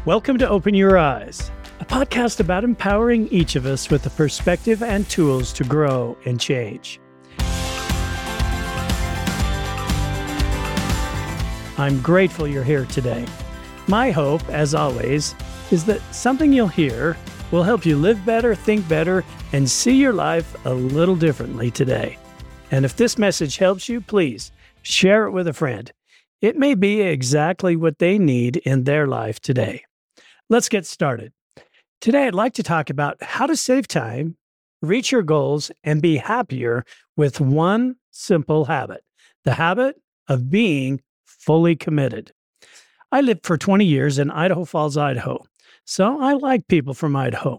Welcome to Open Your Eyes, a podcast about empowering each of us with the perspective and tools to grow and change. I'm grateful you're here today. My hope, as always, is that something you'll hear will help you live better, think better, and see your life a little differently today. And if this message helps you, please share it with a friend. It may be exactly what they need in their life today. Let's get started. Today, I'd like to talk about how to save time, reach your goals, and be happier with one simple habit, the habit of being fully committed. I lived for 20 years in Idaho Falls, Idaho, so I like people from Idaho.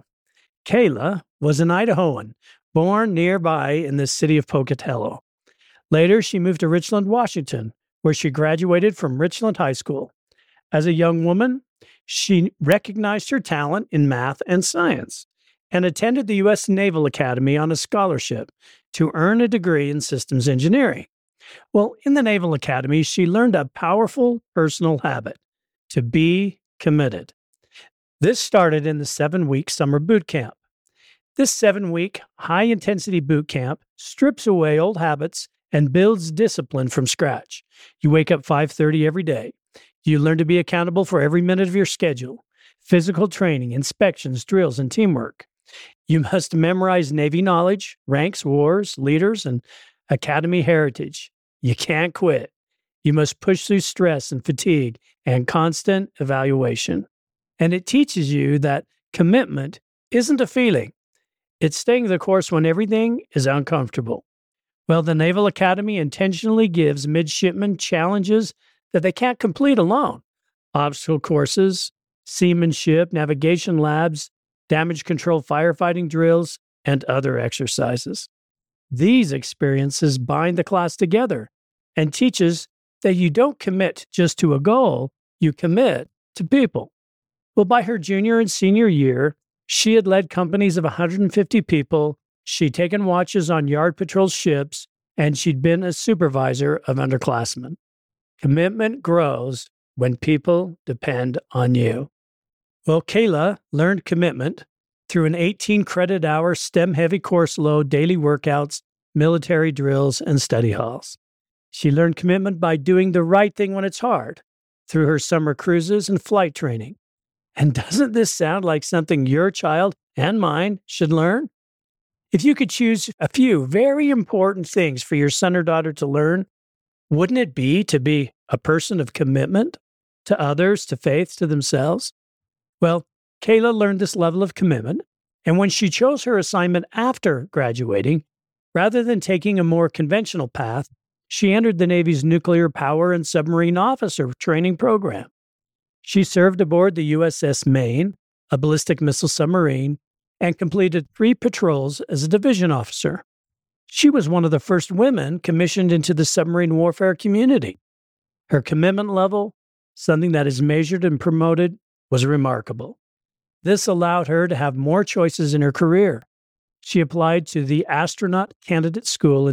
Kayla was an Idahoan, born nearby in the city of Pocatello. Later, she moved to Richland, Washington, where she graduated from Richland High School. As a young woman, she recognized her talent in math and science and attended the U.S. Naval Academy on a scholarship to earn a degree in systems engineering. Well, in the Naval Academy, she learned a powerful personal habit, to be committed. This started in the 7-week summer boot camp. This 7-week high-intensity boot camp strips away old habits and builds discipline from scratch. You wake up 5:30 every day. You learn to be accountable for every minute of your schedule, physical training, inspections, drills, and teamwork. You must memorize Navy knowledge, ranks, wars, leaders, and Academy heritage. You can't quit. You must push through stress and fatigue and constant evaluation. And it teaches you that commitment isn't a feeling. It's staying the course when everything is uncomfortable. Well, the Naval Academy intentionally gives midshipmen challenges that they can't complete alone. Obstacle courses, seamanship, navigation labs, damage control firefighting drills, and other exercises. These experiences bind the class together and teaches that you don't commit just to a goal, you commit to people. Well, by her junior and senior year, she had led companies of 150 people, she'd taken watches on yard patrol ships, and she'd been a supervisor of underclassmen. Commitment grows when people depend on you. Well, Kayla learned commitment through an 18-credit-hour STEM-heavy course load, daily workouts, military drills, and study halls. She learned commitment by doing the right thing when it's hard, through her summer cruises and flight training. And doesn't this sound like something your child and mine should learn? If you could choose a few very important things for your son or daughter to learn, wouldn't it be to be a person of commitment to others, to faith, to themselves? Well, Kayla learned this level of commitment, and when she chose her assignment after graduating, rather than taking a more conventional path, she entered the Navy's Nuclear Power and Submarine Officer Training Program. She served aboard the USS Maine, a ballistic missile submarine, and completed 3 patrols as a division officer. She was one of the first women commissioned into the submarine warfare community. Her commitment level, something that is measured and promoted, was remarkable. This allowed her to have more choices in her career. She applied to the Astronaut Candidate School in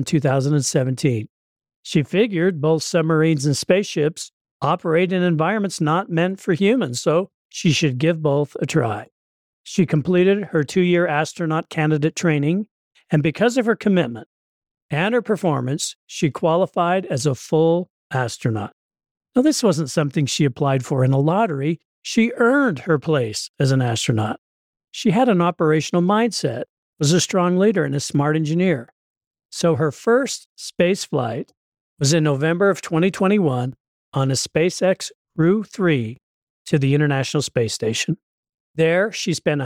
2017. She figured both submarines and spaceships operate in environments not meant for humans, so she should give both a try. She completed her 2-year astronaut candidate training, and because of her commitment and her performance, she qualified as a full astronaut. Now, this wasn't something she applied for in a lottery. She earned her place as an astronaut. She had an operational mindset, was a strong leader, and a smart engineer. So her first space flight was in November of 2021 on a SpaceX Crew 3 to the International Space Station. There, she spent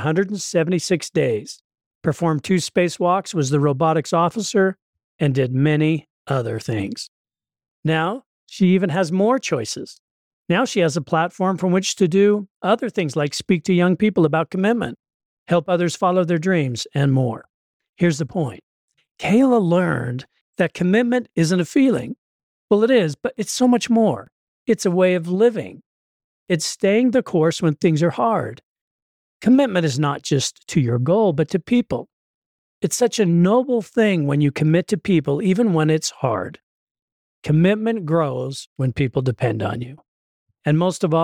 176 days, performed 2 spacewalks, was the robotics officer, and did many other things. Now, she even has more choices. Now she has a platform from which to do other things like speak to young people about commitment, help others follow their dreams, and more. Here's the point. Kayla learned that commitment isn't a feeling. Well, it is, but it's so much more. It's a way of living. It's staying the course when things are hard. Commitment is not just to your goal, but to people. It's such a noble thing when you commit to people, even when it's hard. Commitment grows when people depend on you. And most of all,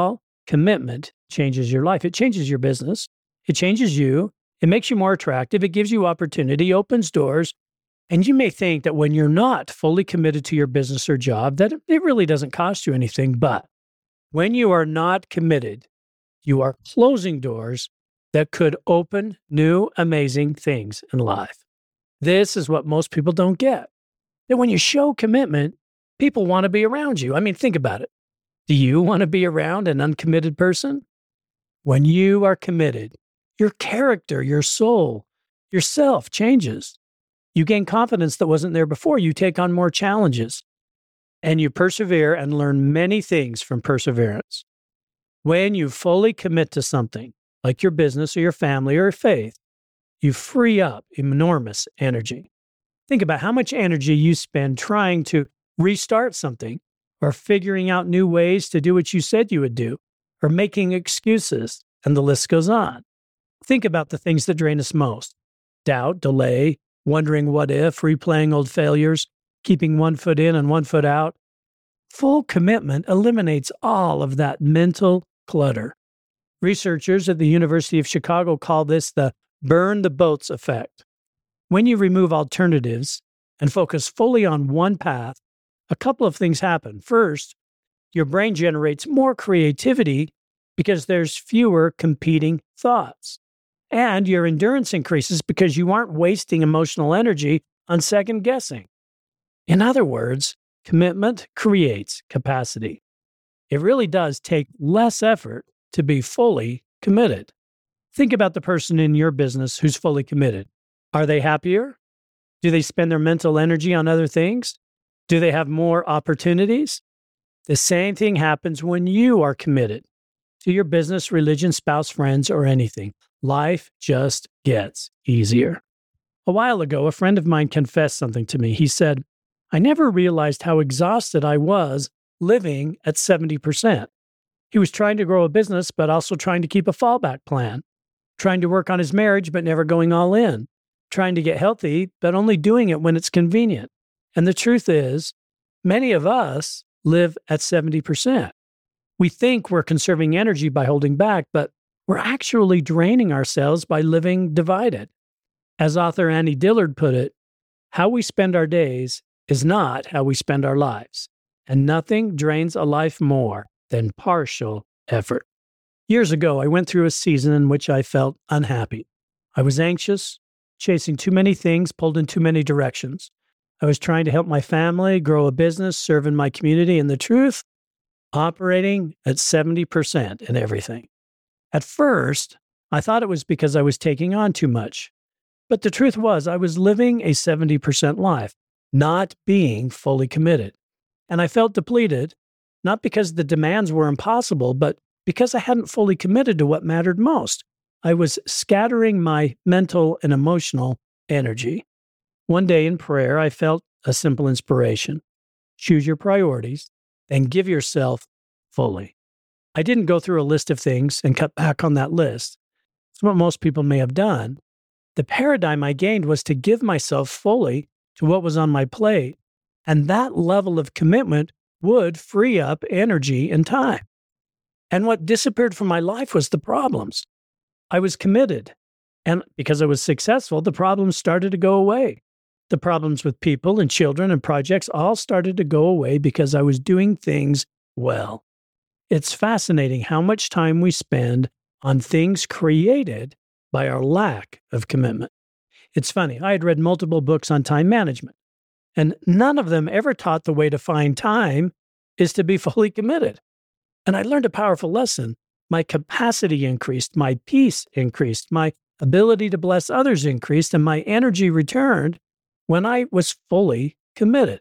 Commitment changes your life. It changes your business. It changes you. It makes you more attractive. It gives you opportunity, opens doors. And you may think that when you're not fully committed to your business or job, that it really doesn't cost you anything. But when you are not committed, you are closing doors that could open new, amazing things in life. This is what most people don't get. That when you show commitment, people want to be around you. I mean, think about it. Do you want to be around an uncommitted person? When you are committed, your character, your soul, yourself changes. You gain confidence that wasn't there before. You take on more challenges, and you persevere and learn many things from perseverance. When you fully commit to something, like your business or your family or your faith, you free up enormous energy. Think about how much energy you spend trying to restart something, or figuring out new ways to do what you said you would do, or making excuses, and the list goes on. Think about the things that drain us most: doubt, delay, wondering what if, replaying old failures, keeping one foot in and one foot out. Full commitment eliminates all of that mental clutter. Researchers at the University of Chicago call this the burn the boats effect. When you remove alternatives and focus fully on one path, a couple of things happen. First, your brain generates more creativity because there's fewer competing thoughts. And your endurance increases because you aren't wasting emotional energy on second guessing. In other words, commitment creates capacity. It really does take less effort to be fully committed. Think about the person in your business who's fully committed. Are they happier? Do they spend their mental energy on other things? Do they have more opportunities? The same thing happens when you are committed to your business, religion, spouse, friends, or anything. Life just gets easier. A while ago, a friend of mine confessed something to me. He said, "I never realized how exhausted I was living at 70%. He was trying to grow a business, but also trying to keep a fallback plan, trying to work on his marriage, but never going all in, trying to get healthy, but only doing it when it's convenient. And the truth is, many of us live at 70%. We think we're conserving energy by holding back, but we're actually draining ourselves by living divided. As author Annie Dillard put it, how we spend our days is not how we spend our lives, and nothing drains a life more than partial effort." Years ago, I went through a season in which I felt unhappy. I was anxious, chasing too many things, pulled in too many directions. I was trying to help my family, grow a business, serve in my community, and the truth, operating at 70% in everything. At first, I thought it was because I was taking on too much. But the truth was, I was living a 70% life, not being fully committed. And I felt depleted, not because the demands were impossible, but because I hadn't fully committed to what mattered most. I was scattering my mental and emotional energy. One day in prayer, I felt a simple inspiration. Choose your priorities and give yourself fully. I didn't go through a list of things and cut back on that list. It's what most people may have done. The paradigm I gained was to give myself fully to what was on my plate, and that level of commitment would free up energy and time. And what disappeared from my life was the problems. I was committed, and because I was successful, the problems started to go away. The problems with people and children and projects all started to go away because I was doing things well. It's fascinating how much time we spend on things created by our lack of commitment. It's funny, I had read multiple books on time management, and none of them ever taught the way to find time is to be fully committed. And I learned a powerful lesson. My capacity increased, my peace increased, my ability to bless others increased, and my energy returned when I was fully committed.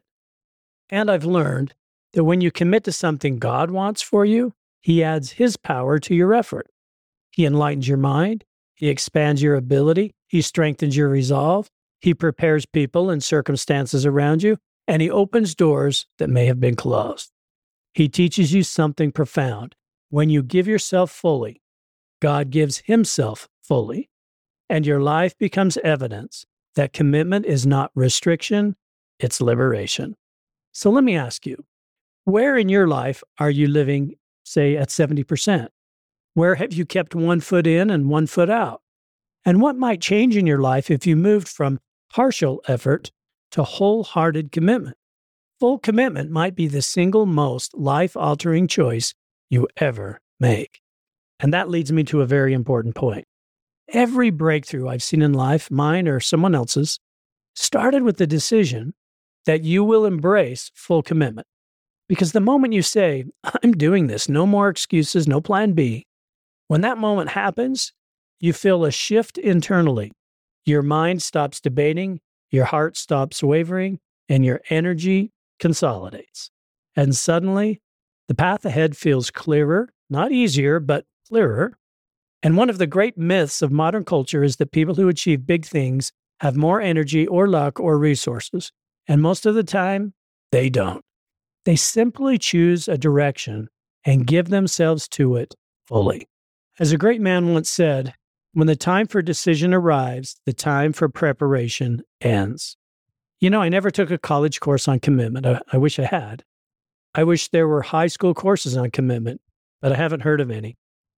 And I've learned that when you commit to something God wants for you, He adds His power to your effort. He enlightens your mind. He expands your ability. He strengthens your resolve. He prepares people and circumstances around you, and He opens doors that may have been closed. He teaches you something profound. When you give yourself fully, God gives Himself fully, and your life becomes evidence that commitment is not restriction, it's liberation. So let me ask you, where in your life are you living say, at 70%? Where have you kept one foot in and one foot out? And what might change in your life if you moved from partial effort to wholehearted commitment? Full commitment might be the single most life-altering choice you ever make. And that leads me to a very important point. Every breakthrough I've seen in life, mine or someone else's, started with the decision that you will embrace full commitment. Because the moment you say, I'm doing this, no more excuses, no plan B, when that moment happens, you feel a shift internally. Your mind stops debating, your heart stops wavering, and your energy consolidates. And suddenly, the path ahead feels clearer, not easier, but clearer. And one of the great myths of modern culture is that people who achieve big things have more energy or luck or resources. And most of the time, they don't. They simply choose a direction and give themselves to it fully. As a great man once said, when the time for decision arrives, the time for preparation ends. You know, I never took a college course on commitment. I wish I had. I wish there were high school courses on commitment, but I haven't heard of any.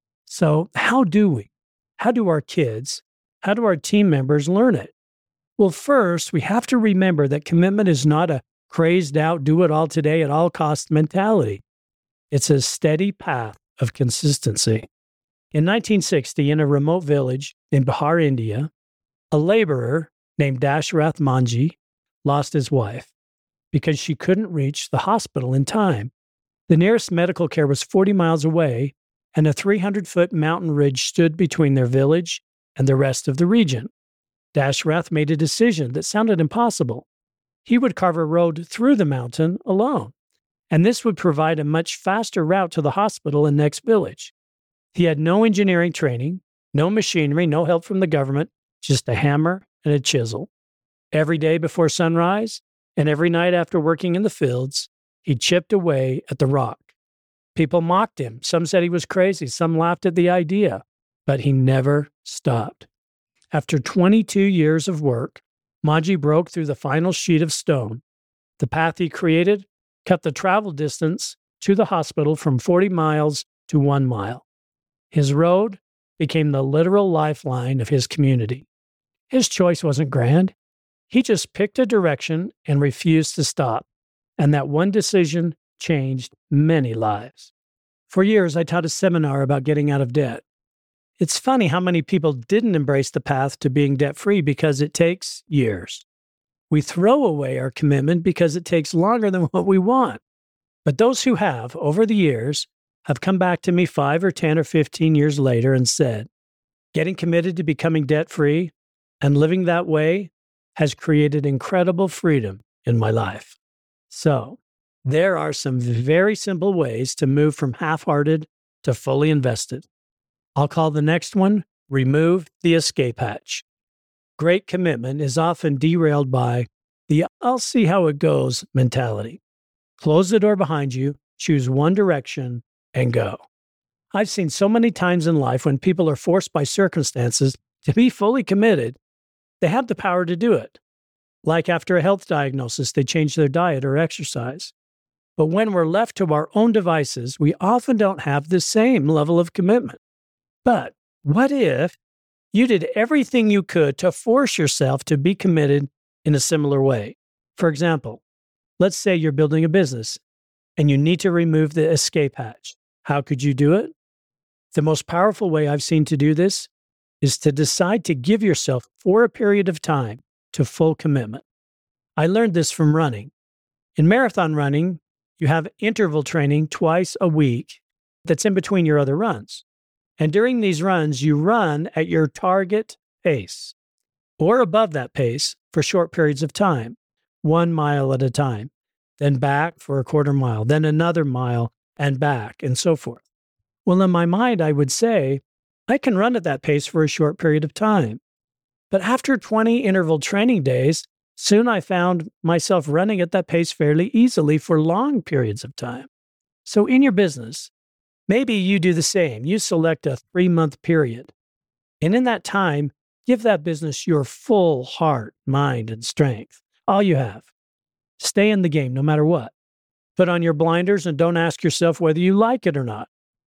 So how do our kids, how do our team members learn it? Well, first, we have to remember that commitment is not a crazed out, do it all today at all costs mentality. It's a steady path of consistency. In 1960, in a remote village in Bihar, India, a laborer named Dashrath Manji lost his wife because she couldn't reach the hospital in time. The nearest medical care was 40 miles away, and a 300-foot mountain ridge stood between their village and the rest of the region. Dashrath made a decision that sounded impossible. He would carve a road through the mountain alone, and this would provide a much faster route to the hospital and next village. He had no engineering training, no machinery, no help from the government, just a hammer and a chisel. Every day before sunrise and every night after working in the fields, he chipped away at the rock. People mocked him. Some said he was crazy. Some laughed at the idea, but he never stopped. After 22 years of work, Manji broke through the final sheet of stone. The path he created cut the travel distance to the hospital from 40 miles to 1 mile. His road became the literal lifeline of his community. His choice wasn't grand. He just picked a direction and refused to stop. And that one decision changed many lives. For years, I taught a seminar about getting out of debt. It's funny how many people didn't embrace the path to being debt-free because it takes years. We throw away our commitment because it takes longer than what we want. But those who have, over the years, have come back to me 5 or 10 or 15 years later and said, getting committed to becoming debt-free and living that way has created incredible freedom in my life. So, there are some very simple ways to move from half-hearted to fully invested. I'll call the next one, remove the escape hatch. Great commitment is often derailed by the I'll see how it goes mentality. Close the door behind you, choose one direction, and go. I've seen so many times in life when people are forced by circumstances to be fully committed, they have the power to do it. Like after a health diagnosis, they change their diet or exercise. But when we're left to our own devices, we often don't have the same level of commitment. But what if you did everything you could to force yourself to be committed in a similar way? For example, let's say you're building a business and you need to remove the escape hatch. How could you do it? The most powerful way I've seen to do this is to decide to give yourself for a period of time to full commitment. I learned this from running. In marathon running, you have interval training twice a week that's in between your other runs. And during these runs, you run at your target pace or above that pace for short periods of time, 1 mile at a time, then back for a quarter mile, then another mile and back, and so forth. Well, in my mind, I would say, I can run at that pace for a short period of time. But after 20 interval training days, soon I found myself running at that pace fairly easily for long periods of time. So in your business, maybe you do the same. You select a 3-month period. And in that time, give that business your full heart, mind, and strength. All you have. Stay in the game no matter what. Put on your blinders and don't ask yourself whether you like it or not.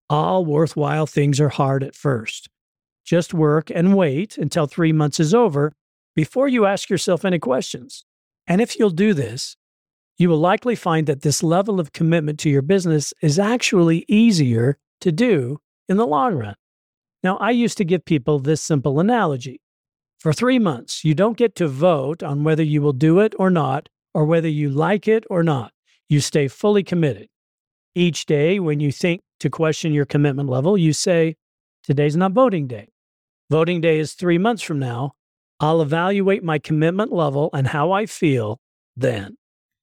All worthwhile things are hard at first. Just work and wait until 3 months is over before you ask yourself any questions. And if you'll do this, you will likely find that this level of commitment to your business is actually easier to do in the long run. Now, I used to give people this simple analogy. For 3 months, you don't get to vote on whether you will do it or not, or whether you like it or not. You stay fully committed. Each day, when you think to question your commitment level, you say, today's not voting day. Voting day is 3 months from now. I'll evaluate my commitment level and how I feel then.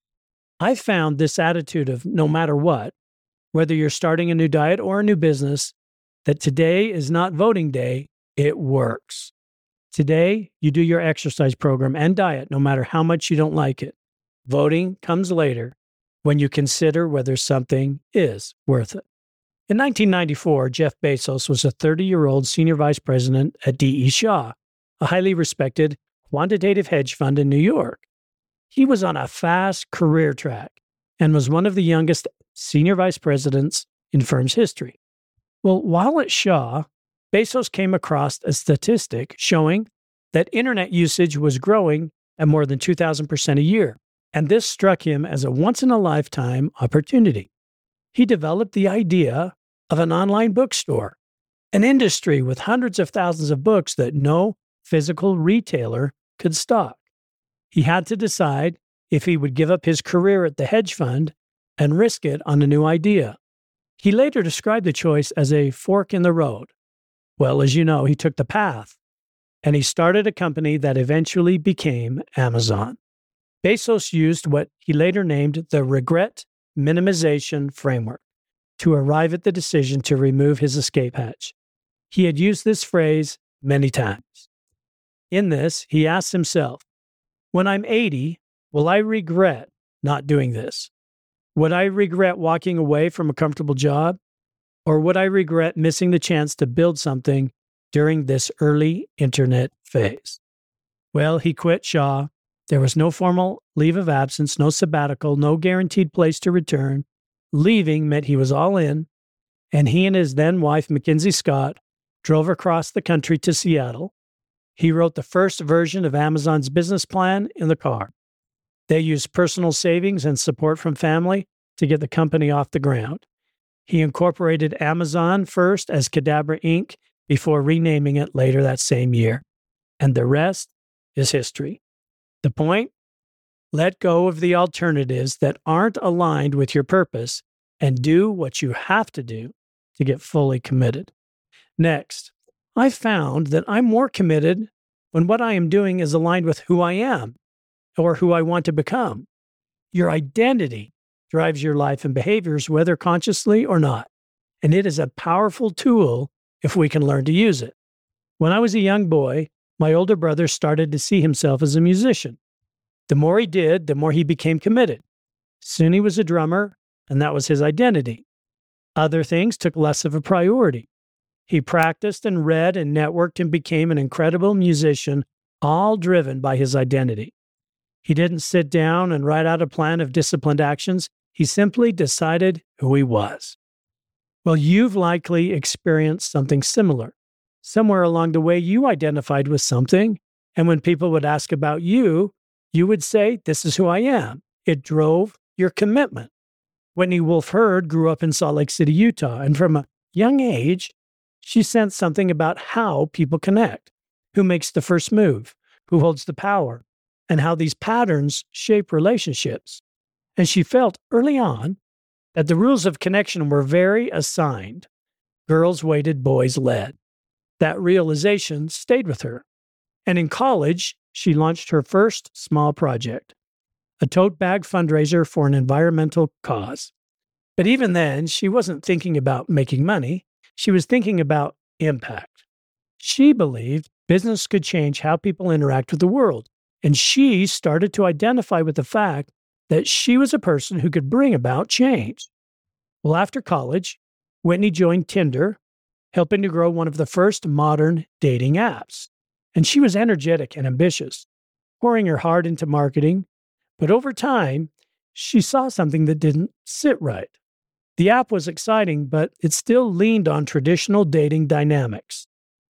I found this attitude of no matter what, whether you're starting a new diet or a new business, that today is not voting day, it works. Today, you do your exercise program and diet no matter how much you don't like it. Voting comes later when you consider whether something is worth it. In 1994, Jeff Bezos was a 30-year-old senior vice president at D.E. Shaw, a highly respected quantitative hedge fund in New York. He was on a fast career track and was one of the youngest senior vice presidents in firm's history. Well, while at Shaw, Bezos came across a statistic showing that internet usage was growing at more than 2,000% a year, and this struck him as a once-in-a-lifetime opportunity. He developed the idea of an online bookstore, an industry with hundreds of thousands of books that no physical retailer could stock. He had to decide if he would give up his career at the hedge fund and risk it on a new idea. He later described the choice as a fork in the road. Well, as you know, he took the path, and he started a company that eventually became Amazon. Bezos used what he later named the regret minimization framework to arrive at the decision to remove his escape hatch. He had used this phrase many times. In this, he asked himself, when I'm 80, will I regret not doing this? Would I regret walking away from a comfortable job? Or would I regret missing the chance to build something during this early internet phase? Well, he quit Shaw. There was no formal leave of absence, no sabbatical, no guaranteed place to return. Leaving meant he was all in, and he and his then wife, Mackenzie Scott, drove across the country to Seattle. He wrote the first version of Amazon's business plan in the car. They used personal savings and support from family to get the company off the ground. He incorporated Amazon first as Cadabra Inc. before renaming it later that same year. And the rest is history. The point? Let go of the alternatives that aren't aligned with your purpose and do what you have to do to get fully committed. Next, I found that I'm more committed when what I am doing is aligned with who I am or who I want to become. Your identity drives your life and behaviors, whether consciously or not. And it is a powerful tool if we can learn to use it. When I was a young boy, my older brother started to see himself as a musician. The more he did, the more he became committed. Soon he was a drummer, and that was his identity. Other things took less of a priority. He practiced and read and networked and became an incredible musician, all driven by his identity. He didn't sit down and write out a plan of disciplined actions. He simply decided who he was. Well, you've likely experienced something similar. Somewhere along the way, you identified with something, and when people would ask about you, you would say, this is who I am. It drove your commitment. Whitney Wolfe Herd grew up in Salt Lake City, Utah, and from a young age, she sensed something about how people connect, who makes the first move, who holds the power, and how these patterns shape relationships. And she felt early on that the rules of connection were very assigned. Girls waited, boys led. That realization stayed with her. And in college, she launched her first small project, a tote bag fundraiser for an environmental cause. But even then, she wasn't thinking about making money. She was thinking about impact. She believed business could change how people interact with the world. And she started to identify with the fact that she was a person who could bring about change. Well, after college, Whitney joined Tinder, helping to grow one of the first modern dating apps. And she was energetic and ambitious, pouring her heart into marketing. But over time, she saw something that didn't sit right. The app was exciting, but it still leaned on traditional dating dynamics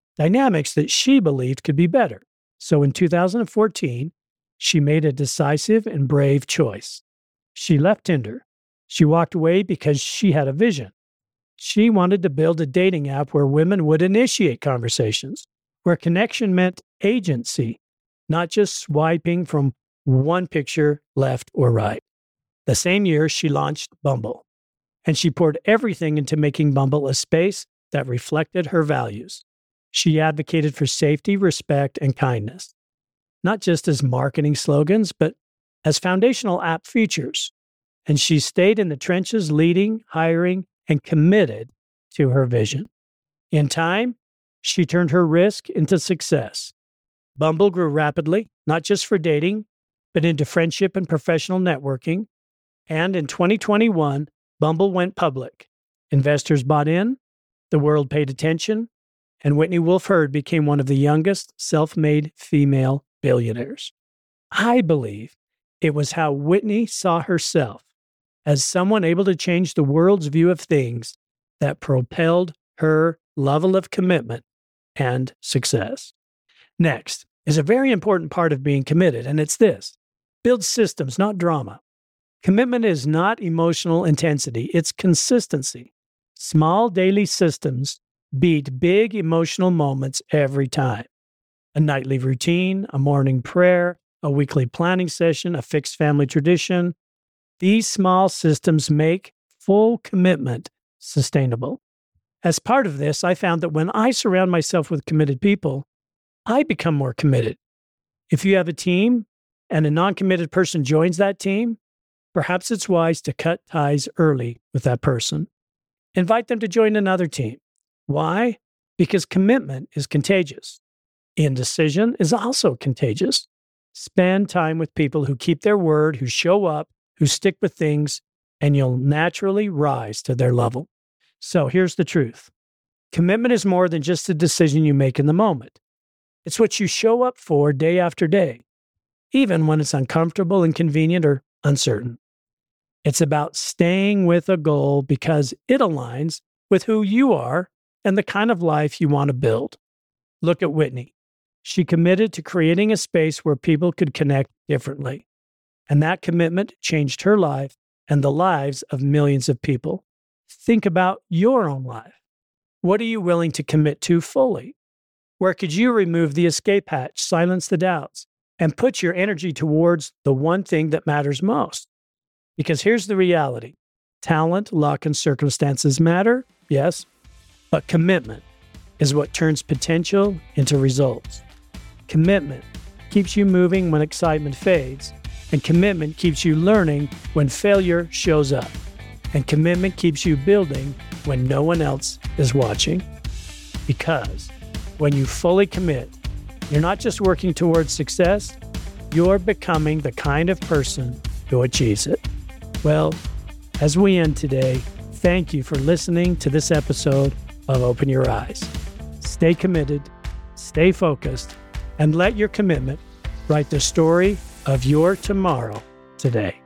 that she believed could be better. So in 2014, she made a decisive and brave choice. She left Tinder. She walked away because she had a vision. She wanted to build a dating app where women would initiate conversations, where connection meant agency, not just swiping from one picture left or right. The same year, she launched Bumble, and she poured everything into making Bumble a space that reflected her values. She advocated for safety, respect, and kindness, not just as marketing slogans, but as foundational app features. And she stayed in the trenches, leading, hiring, and committed to her vision. In time, she turned her risk into success. Bumble grew rapidly, not just for dating, but into friendship and professional networking. And in 2021, Bumble went public. Investors bought in, the world paid attention, and Whitney Wolfe Herd became one of the youngest self-made female billionaires. I believe it was how Whitney saw herself as someone able to change the world's view of things that propelled her level of commitment and success. Next is a very important part of being committed, and it's this: build systems, not drama. Commitment is not emotional intensity, it's consistency. Small daily systems beat big emotional moments every time. A nightly routine, a morning prayer, a weekly planning session, a fixed family tradition. These small systems make full commitment sustainable. As part of this, I found that when I surround myself with committed people, I become more committed. If you have a team and a non-committed person joins that team, perhaps it's wise to cut ties early with that person. Invite them to join another team. Why? Because commitment is contagious. Indecision is also contagious. Spend time with people who keep their word, who show up, who stick with things, and you'll naturally rise to their level. So here's the truth. Commitment is more than just a decision you make in the moment. It's what you show up for day after day, even when it's uncomfortable, inconvenient, or uncertain. It's about staying with a goal because it aligns with who you are and the kind of life you want to build. Look at Whitney. She committed to creating a space where people could connect differently. And that commitment changed her life and the lives of millions of people. Think about your own life. What are you willing to commit to fully? Where could you remove the escape hatch, silence the doubts, and put your energy towards the one thing that matters most? Because here's the reality. Talent, luck, and circumstances matter, yes, but commitment is what turns potential into results. Commitment keeps you moving when excitement fades, and commitment keeps you learning when failure shows up. And commitment keeps you building when no one else is watching. Because when you fully commit, you're not just working towards success, you're becoming the kind of person who achieves it. Well, as we end today, thank you for listening to this episode of Open Your Eyes. Stay committed, stay focused, and let your commitment write the story of your tomorrow today.